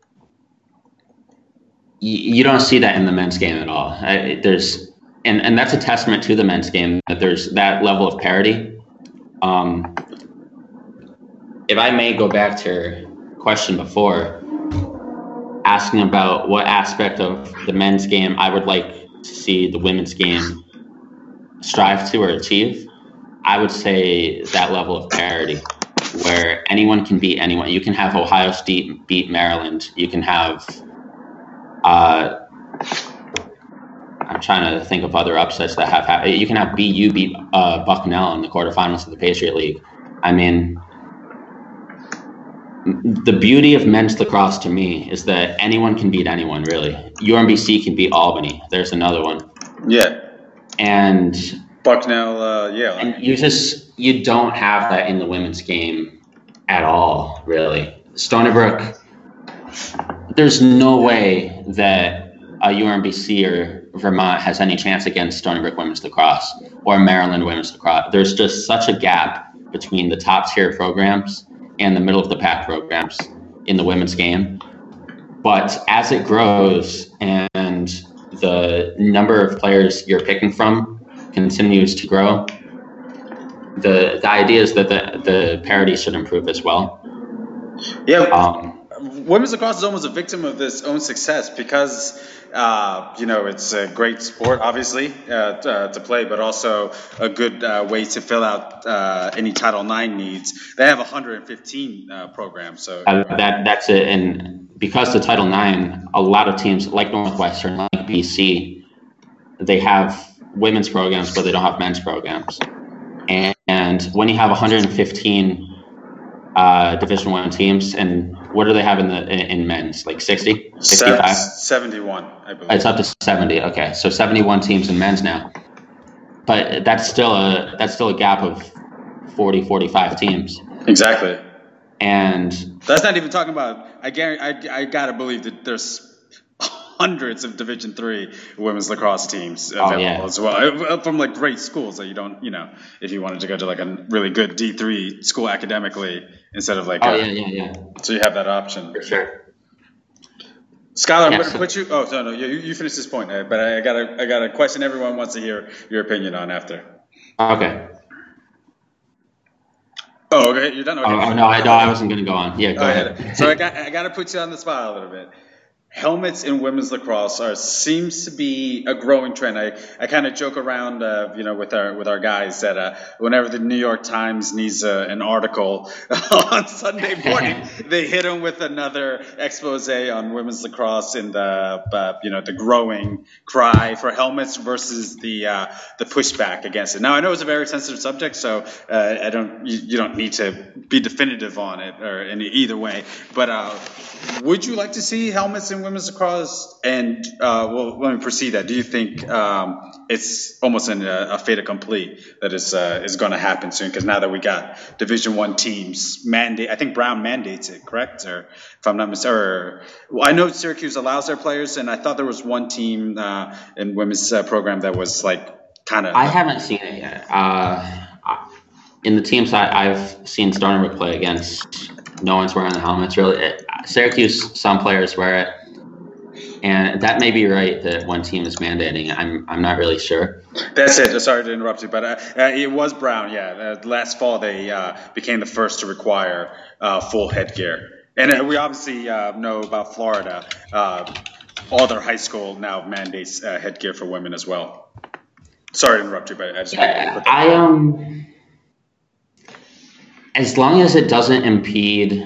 you don't see that in the men's game at all. And that's a testament to the men's game, that there's that level of parity. If I may go back to your question before, asking about what aspect of the men's game I would like to see the women's game strive to or achieve, I would say that level of parity, where anyone can beat anyone. You can have Ohio State beat Maryland. You can have I'm trying to think of other upsets that have happened. You can have BU beat Bucknell in the quarterfinals of the Patriot League. I mean, the beauty of men's lacrosse to me is that anyone can beat anyone, really. UMBC can beat Albany. There's another one. Yeah. And Bucknell, yeah. And you don't have that in the women's game at all, really. Stony Brook, there's no way that a UMBC or Vermont has any chance against Stony Brook women's lacrosse or Maryland women's lacrosse. There's just such a gap between the top tier programs and the middle of the pack programs in the women's game. But as it grows and the number of players you're picking from continues to grow, the idea is that the parity should improve as well. Yeah. Women's lacrosse is almost a victim of its own success because, it's a great sport, obviously, to play, but also a good way to fill out any Title IX needs. They have 115 programs. So that's it. And because the Title IX, a lot of teams like Northwestern, like BC, they have women's programs, but they don't have men's programs. And when you have 115 Division I teams, and what do they have in men's? Like 60, 65? 71, I believe. It's up to 70. Okay, so 71 teams in men's now. But that's still a gap of 40, 45 teams. Exactly. And that's not even talking about. I gotta believe that there's hundreds of Division III women's lacrosse teams available as well, from like great schools that you don't, if you wanted to go to like a really good D3 school academically instead of like. So you have that option. For sure. Skylar, I'm going to put you. Oh no, you finish this point, but I got a question everyone wants to hear your opinion on after. Okay. Oh, okay, you're done. Okay. I wasn't going to go on. Yeah, go ahead. So I got to put you on the spot a little bit. Helmets in women's lacrosse seems to be a growing trend. I kind of joke around, with our guys that whenever the New York Times needs an article on Sunday morning, they hit them with another expose on women's lacrosse and the growing cry for helmets versus the pushback against it. Now I know it's a very sensitive subject, so you don't need to be definitive on it or in either way, but would you like to see helmets in women's lacrosse? And let me precede that. Do you think it's almost a fait accompli that is going to happen soon? Because now that we got Division I teams mandate, I think Brown mandates it, correct? Or if I'm not mistaken, I know Syracuse allows their players, and I thought there was one team in women's program that was like kind of. I haven't seen it yet. In the teams I've seen Stony Brook play against, no one's wearing the helmets, really. Syracuse, some players wear it, and that may be right that one team is mandating it. I'm not really sure. That's it. Sorry to interrupt you, but it was Brown. Yeah, last fall they became the first to require full headgear And we obviously know about Florida. All their high school now mandates headgear for women as well. Sorry to interrupt you, but I just wanted to put that as long as it doesn't impede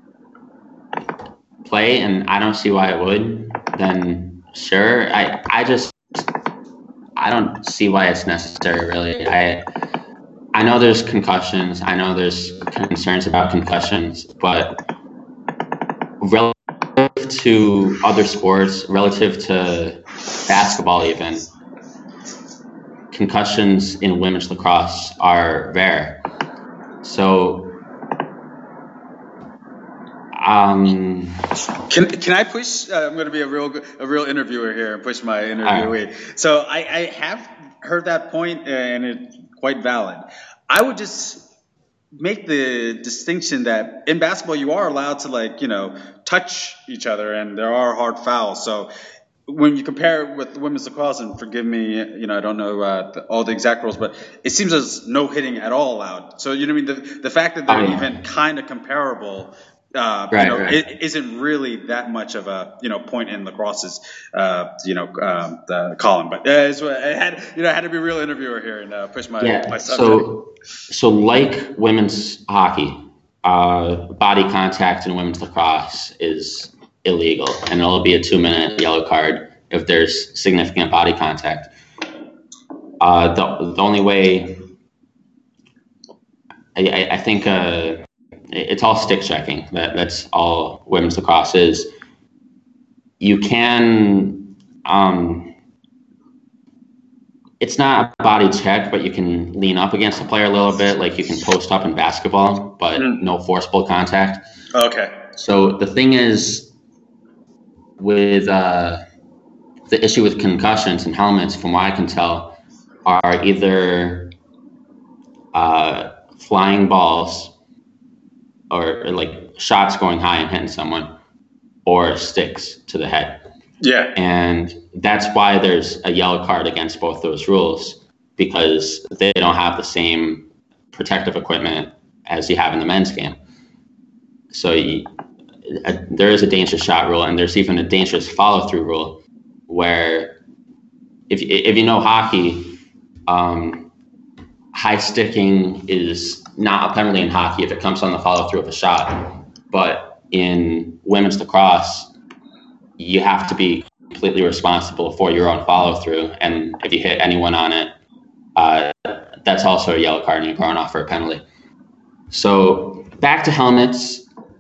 play, and I don't see why it would, then sure. I don't see why it's necessary, really. I know there's concussions. I know there's concerns about concussions, but relative to other sports, relative to basketball even, concussions in women's lacrosse are rare. So, can I push? I'm going to be a real interviewer here and push my interviewee. So I have heard that point, and it's quite valid. I would just make the distinction that in basketball you are allowed to touch each other, and there are hard fouls. So when you compare it with women's lacrosse, and forgive me, I don't know all the exact rules, but it seems there's no hitting at all allowed. So you know what I mean? The fact that they're even kind of comparable, right. It isn't really that much of a point in lacrosse's the column. But I had to be a real interviewer here and push my subject. So like women's hockey, body contact in women's lacrosse is illegal, and it'll be a 2-minute yellow card if there's significant body contact. The only way, I think, it's all stick checking. That's all women's lacrosse is. You can, it's not a body check, but you can lean up against the player a little bit, like you can post up in basketball, but no forcible contact. Okay. So the thing is, with the issue with concussions and helmets, from what I can tell, are either flying balls or like shots going high and hitting someone, or sticks to the head. Yeah. And that's why there's a yellow card against both those rules, because they don't have the same protective equipment as you have in the men's game. So there is a dangerous shot rule, and there's even a dangerous follow-through rule, where if you know hockey, high sticking is not a penalty in hockey if it comes on the follow-through of a shot. But in women's lacrosse, you have to be completely responsible for your own follow-through, and if you hit anyone on it, that's also a yellow card and you're going off for a penalty. So back to helmets.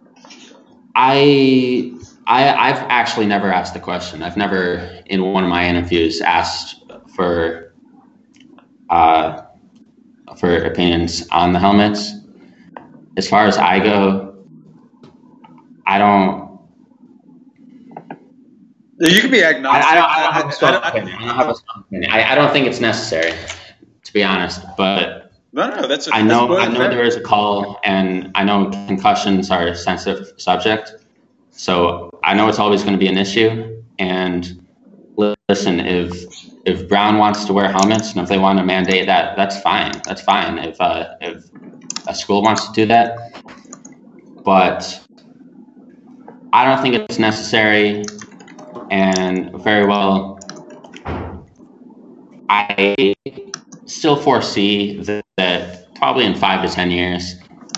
I've actually never asked the question. I've never, in one of my interviews, asked for opinions on the helmets. As far as I go, I don't. You can be agnostic. I don't have a strong opinion. I don't think it's necessary, to be honest. But no, that's. I know there is a call, and I know concussions are a sensitive subject. So I know it's always going to be an issue. And listen, if Brown wants to wear helmets, and if they want to mandate that, that's fine. That's fine. If a school wants to do that, but I don't think it's necessary. And very well, I still foresee that probably in 5 to 10 years,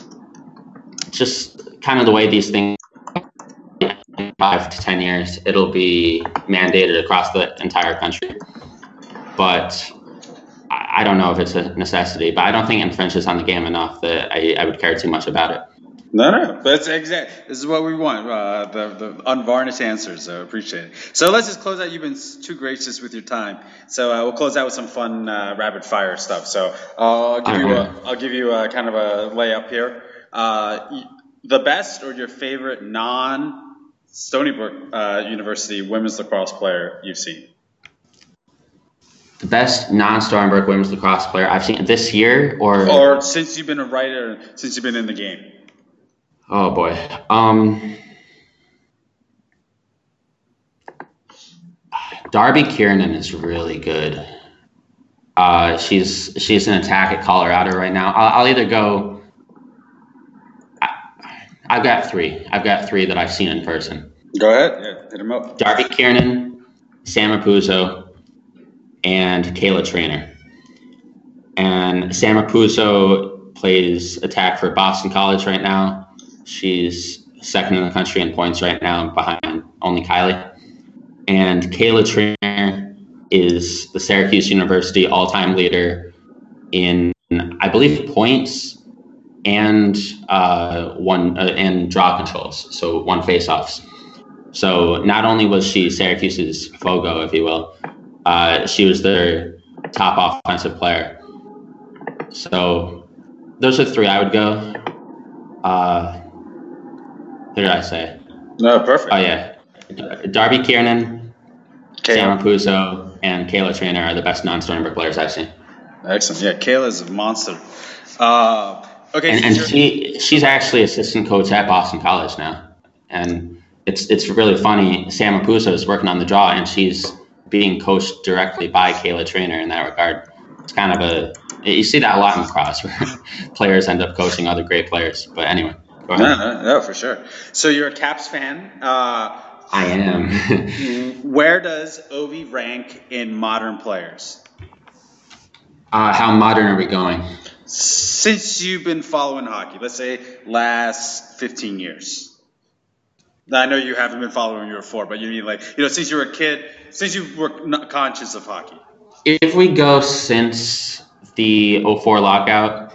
just kind of the way these things, in 5 to 10 years, it'll be mandated across the entire country. But I don't know if it's a necessity, but I don't think it infringes on the game enough that I would care too much about it. No, that's exact. This is what we want. The unvarnished answers. So appreciate it. So let's just close out. You've been too gracious with your time. So we'll close out with some fun rapid fire stuff. So I'll give you a kind of a layup here. The best or your favorite non-Stony Brook University women's lacrosse player you've seen? The best non-Stony Brook women's lacrosse player I've seen this year, or since you've been a writer, since you've been in the game. Oh boy. Darby Kiernan is really good. She's an attack at Colorado right now. I'll either go. I've got three. I've got three that I've seen in person. Go ahead. Yeah, hit them up. Darby Kiernan, Sam Apuzzo, and Kayla Trainer. And Sam Apuzzo plays attack for Boston College right now. She's second in the country in points right now, behind only Kylie. And Kayla Trainer is the Syracuse University all-time leader in, I believe, points and and draw controls, so one face-offs. So not only was she Syracuse's Fogo, if you will, she was their top offensive player. So those are three I would go. Who did I say? No, perfect. Oh, yeah. Darby Kiernan, Sam Apuzzo, and Kayla Trainer are the best non-Stony Brook players I've seen. Excellent. Yeah, Kayla's a monster. Okay. And she's actually assistant coach at Boston College now. And it's really funny. Sam Apuzzo is working on the draw, and she's being coached directly by Kayla Trainer in that regard. It's kind of you see that a lot in lacrosse where players end up coaching other great players. But anyway, go ahead. No, for sure. So you're a Caps fan. I am. Where does Ovi rank in modern players? How modern are we going? Since you've been following hockey, let's say last 15 years. I know you haven't been following your before, but you mean since you were a kid, since you were not conscious of hockey. If we go since the 2004 lockout,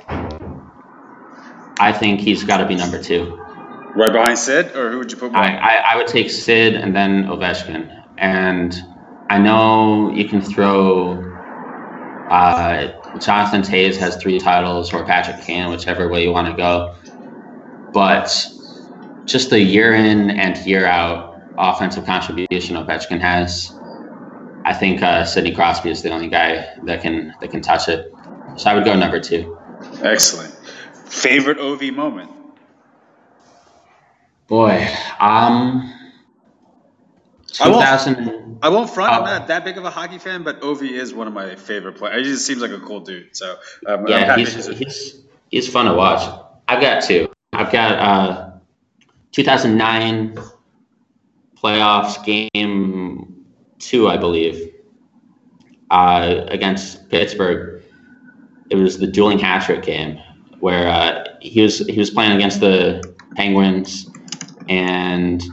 I think he's got to be number 2. Right behind Sid, or who would you put? I would take Sid and then Ovechkin. And I know you can throw Jonathan Toews has 3 titles, or Patrick Kane, whichever way you want to go. But just the year in and year out offensive contribution Ovechkin has, I think Sidney Crosby is the only guy that can touch it. So I would go number 2. Excellent. Favorite OV moment? Boy, 2000. I won't front. I'm not that big of a hockey fan, but Ovi is one of my favorite players. He just seems like a cool dude. So yeah, he's fun to watch. I've got 2. I've got 2009 playoffs game 2, I believe, against Pittsburgh. It was the dueling hat trick game where he was playing against the Penguins, and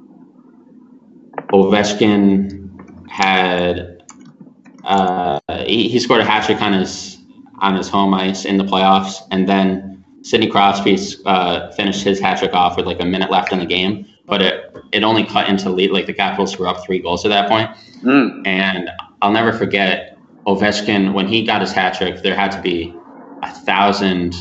Ovechkin had he scored a hat trick on his home ice in the playoffs, and then Sidney Crosby finished his hat trick off with like a minute left in the game, but it only cut into lead. Like the Capitals were up 3 goals at that point. And I'll never forget Ovechkin when he got his hat trick. There had to be 1,000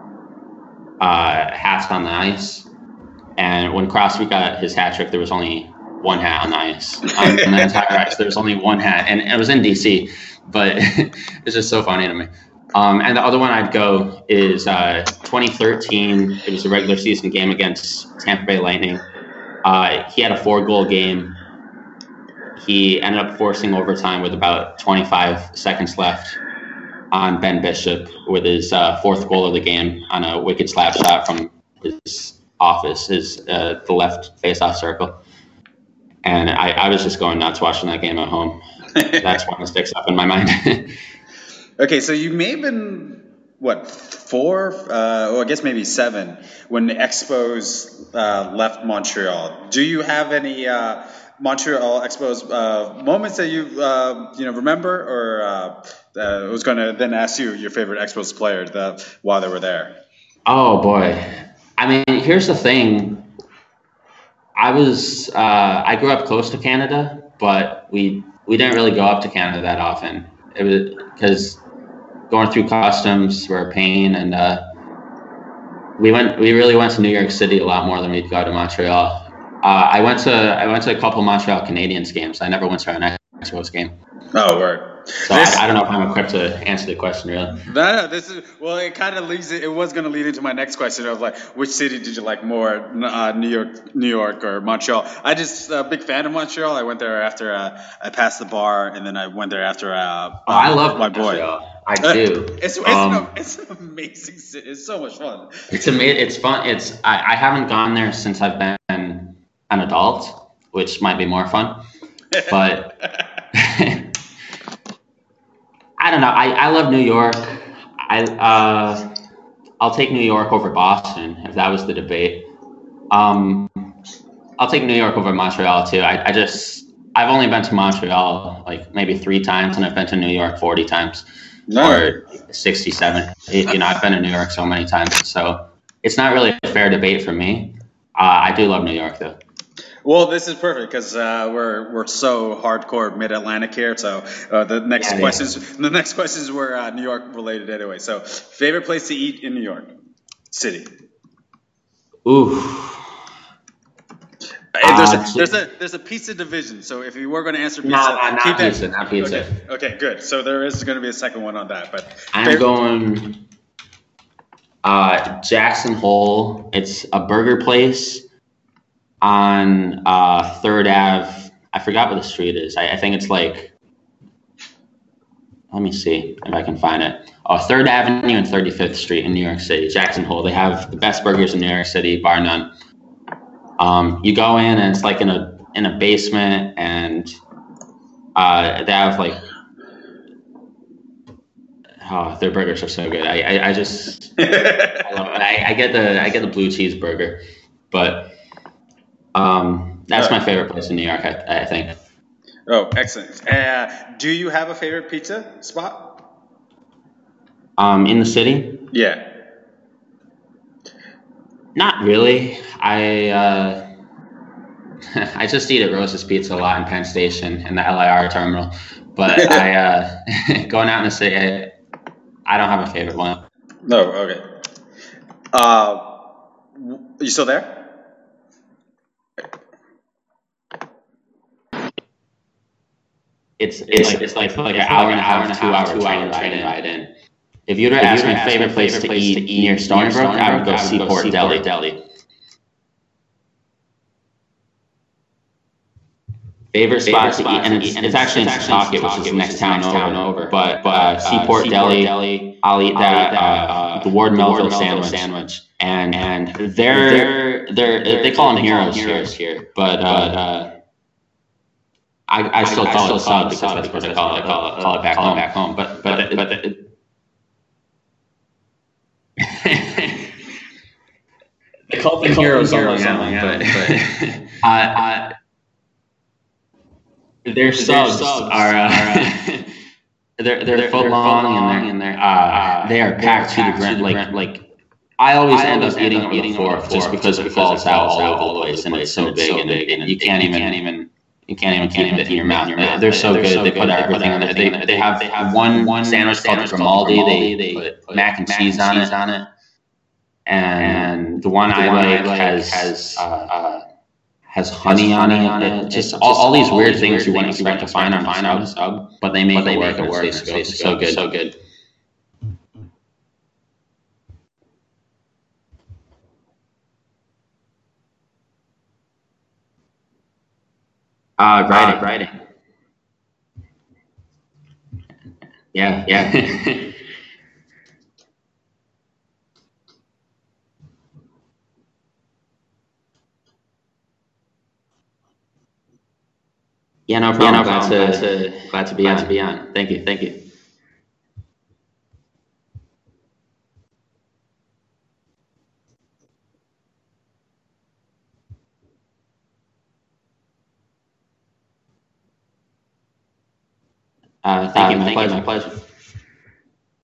hats on the ice, and when Crosby got his hat trick, there was only 1 hat on the ice. On the entire ice, there was only 1 hat, and it was in DC, but it's just so funny to me. And the other one I'd go is 2013. It was a regular season game against Tampa Bay Lightning. He had a 4-goal game. He ended up forcing overtime with about 25 seconds left on Ben Bishop with his 4th goal of the game on a wicked slap shot from his office, the left face-off circle. And I was just going nuts watching that game at home. That's one that sticks up in my mind. Okay, so you may have been, 4? I guess maybe 7 when the Expos left Montreal. Do you have any Montreal Expos moments that you remember, or I was going to then ask you your favorite Expos player while they were there? Oh boy, I mean, here's the thing. I grew up close to Canada, but we didn't really go up to Canada that often. It was because going through customs were a pain, and we really went to New York City a lot more than we'd go to Montreal. I went to a couple Montreal Canadiens games. I never went to an Expos game. Oh, right. So I don't know if I'm equipped to answer the question really. No, this is well. It kind of leads. It was going to lead into my next question of like, which city did you like more, New York, or Montreal? I just a big fan of Montreal. I went there after I passed the bar, and then I went there after. I love my boy. Montreal. I do. It's an amazing city. It's so much fun. It's amazing. It's fun. I haven't gone there since I've been an adult, which might be more fun, but. I don't know. I love New York. I'll take New York over Boston if that was the debate. I'll take New York over Montreal too. I've only been to Montreal like maybe 3 times, and I've been to New York 40 times or 67. I've been to New York so many times, so it's not really a fair debate for me. I do love New York though. Well, this is perfect because we're so hardcore Mid-Atlantic here. So the next questions were New York related anyway. So favorite place to eat in New York City? Ooh. There's a pizza division. So if you were going to answer pizza, not pizza. Okay, good. So there is going to be a second one on that. But I'm going Jackson Hole. It's a burger place on 3rd Ave. I forgot what the street is. I think it's like, let me see if I can find it. 3rd Avenue and 35th Street in New York City, Jackson Hole. They have the best burgers in New York City, bar none. You go in and it's like in a basement, and they have like, their burgers are so good. I just I love it. I get the blue cheeseburger, but that's my favorite place in New York, I think. Oh, excellent. Do you have a favorite pizza spot? In the city? Yeah. Not really. I just eat at Rosa's Pizza a lot in Penn Station in the LIR terminal. But going out in the city, I don't have a favorite one. No, okay. You still there? It's like an hour and a half, 2 hour train ride in. If you were to ask me favorite place to eat near Stony Brook, I would go Seaport Deli. Favorite spot to eat, and it's actually in Setauket, which is the next town over. But Seaport Deli, I'll eat that the Ward Melville sandwich, and they call them heroes here, but I still call it sub because that's what I call it back home. But they call them heroes on Long Island, but their subs are they're foot long, and they are packed to the ground. Like I always end up eating on the fourth just because it falls out all over the place, and it's so big, and you can't even keep it in your mouth. They're so good. They put everything on there. They have one sandwich called the Grimaldi. They put mac and cheese on it, and the one I like has honey on it. Just all these weird things you wouldn't expect to find on a sub, but they make it work. It's so good. Writing. Yeah. Yeah, no problem. Glad to be on. Thank you. Thank you. My pleasure.